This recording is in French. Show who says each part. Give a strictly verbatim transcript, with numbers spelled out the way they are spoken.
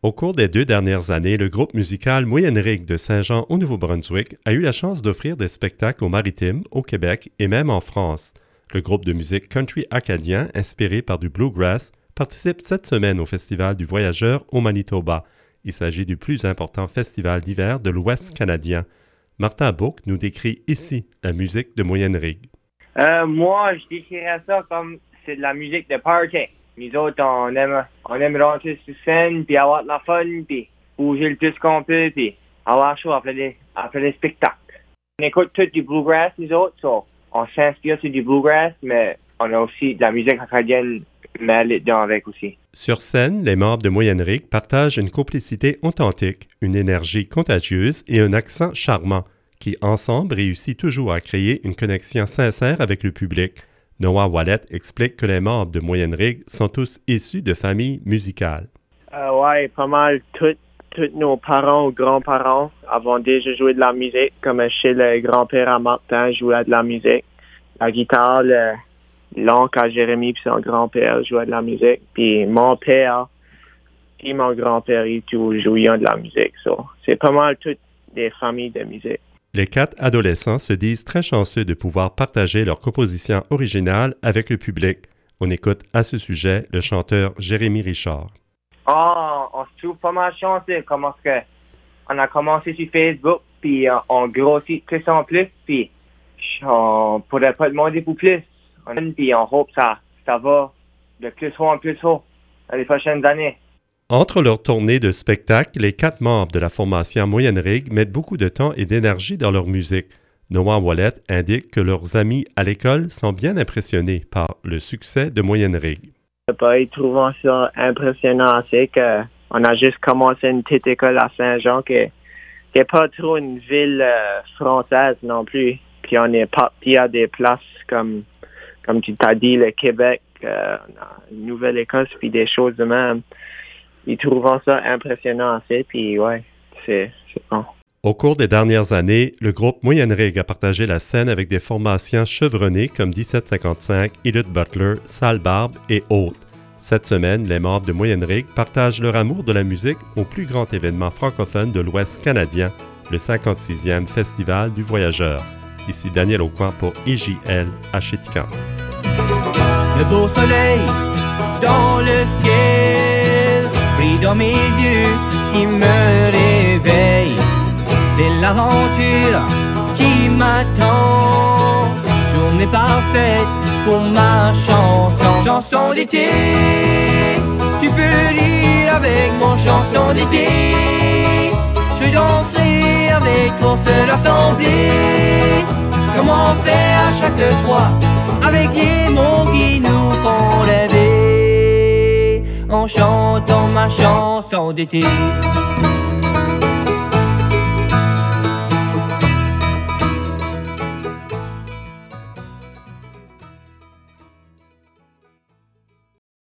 Speaker 1: Au cours des deux dernières années, le groupe musical Moyenne Rigue de Saint-Jean au Nouveau-Brunswick a eu la chance d'offrir des spectacles aux Maritimes, au Québec et même en France. Le groupe de musique country acadien, inspiré par du bluegrass, participe cette semaine au Festival du Voyageur au Manitoba. Il s'agit du plus important festival d'hiver de l'Ouest canadien. Martin Bourque nous décrit ici la musique de Moyenne Rigue.
Speaker 2: Euh, moi, je décrirais ça comme c'est de la musique de party. Nous autres, on aime, on aime rentrer sur scène, puis avoir de la fun, puis bouger le plus qu'on peut, puis avoir chaud après les, après les spectacles. On écoute tout du bluegrass, nous autres, so on s'inspire sur du bluegrass, mais on a aussi de la musique acadienne mêlée dedans avec aussi.
Speaker 1: Sur scène, les membres de Moyenne Rigue partagent une complicité authentique, une énergie contagieuse et un accent charmant, qui, ensemble, réussit toujours à créer une connexion sincère avec le public. Noah Wallet explique que les membres de Moyenne Rigue sont tous issus de familles musicales.
Speaker 2: Euh, ouais, pas mal. Tous nos parents ou grands-parents avaient déjà joué de la musique, comme chez le grand-père à Martin jouait de la musique. La guitare, le, l'oncle à Jérémy puis son grand-père jouait de la musique. Puis mon père et mon grand-père, ils tous jouaient de la musique. So, c'est pas mal toutes des familles de musique.
Speaker 1: Les quatre adolescents se disent très chanceux de pouvoir partager leur composition originale avec le public. On écoute à ce sujet le chanteur Jérémy Richard.
Speaker 2: Oh, on se trouve pas mal chanceux. Comment est-ce que on a commencé sur Facebook, puis on, on grossit plus en plus, puis on pourrait pas demander pour plus. On, puis on hope que ça, ça va de plus haut en plus haut dans les prochaines années.
Speaker 1: Entre leur tournée de spectacle, les quatre membres de la formation Moyenne Rigue mettent beaucoup de temps et d'énergie dans leur musique. Noah Wallet indique que leurs amis à l'école sont bien impressionnés par le succès de Moyenne Rigue.
Speaker 2: Ils trouvent ça impressionnant, c'est qu'on a juste commencé une petite école à Saint-Jean qui n'est pas trop une ville euh, française non plus. Puis on est parti à des places comme, comme tu t'as dit, le Québec, euh, on a une nouvelle école, puis des choses de même. Ils trouvent ça impressionnant assez, puis ouais, c'est, c'est bon.
Speaker 1: Au cours des dernières années, le groupe Moyenne Rigue a partagé la scène avec des formations chevronnées comme dix-sept cinquante-cinq, Elliott Butler, Sale Barbe et autres. Cette semaine, les membres de Moyenne Rigue partagent leur amour de la musique au plus grand événement francophone de l'Ouest canadien, le cinquante-sixième Festival du Voyageur. Ici Daniel Aucoin pour I J L à Chéticamp.
Speaker 3: Le beau soleil dans le ciel brille dans mes yeux qui me réveille. C'est l'aventure qui m'attend. Journée parfaite pour ma chanson. Chanson d'été, tu peux rire avec mon chanson d'été. Je danserai avec pour se rassembler. Comment faire à chaque fois avec les mots qui nous font rêver. En chantant ma chanson d'été.